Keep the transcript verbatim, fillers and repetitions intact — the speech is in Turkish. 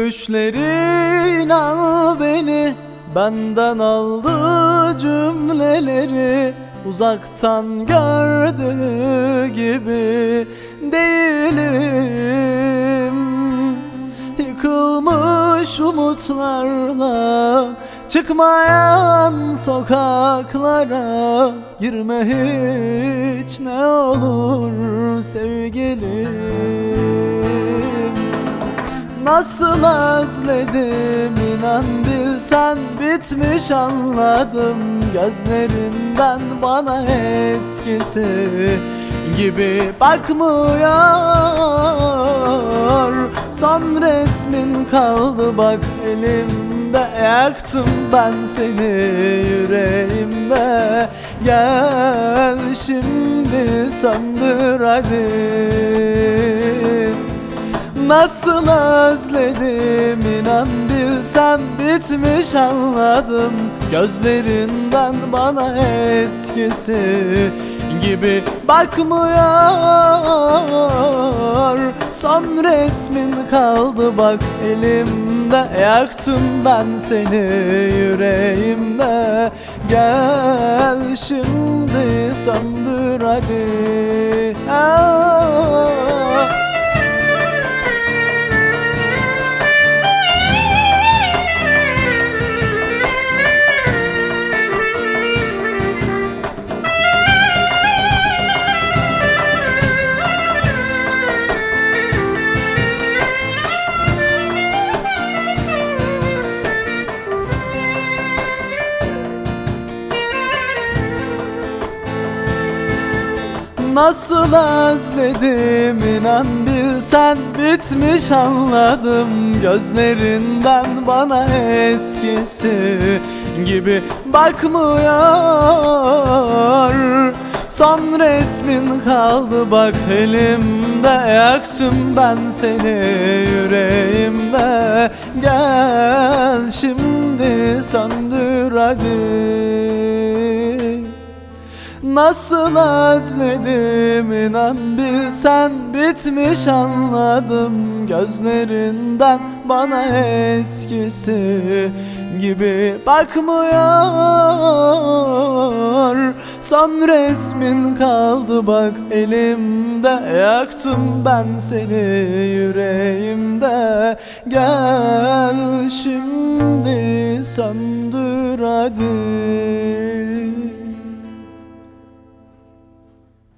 Gülüşlerin al beni, benden aldı cümleleri. Uzaktan gördüğü gibi değilim. Yıkılmış umutlarla çıkmayan sokaklara girme hiç ne olur sevgilim. Nasıl özledim inan bilsen, bitmiş anladım gözlerinden bana eskisi gibi bakmıyor. Son resmin kaldı bak elimde, yaktım ben seni yüreğimde. Gel şimdi söndür hadi. Nasıl özledim inan bilsem, bitmiş anladım gözlerinden bana eskisi gibi bakmıyor. Son resmin kaldı bak elimde, yaktım ben seni yüreğimde. Gel şimdi söndür hadi. Aa. Nasıl özledim inan bilsen, bitmiş anladım gözlerinden bana eskisi gibi bakmıyor. Son resmin kaldı bak elimde, yaktım ben seni yüreğimde. Gel şimdi söndür hadi. Nasıl özledim inan bilsen, bitmiş anladım gözlerinden bana eskisi gibi bakmıyor. Son resmin kaldı bak elimde, yaktım ben seni yüreğimde. Gel şimdi söndür hadi.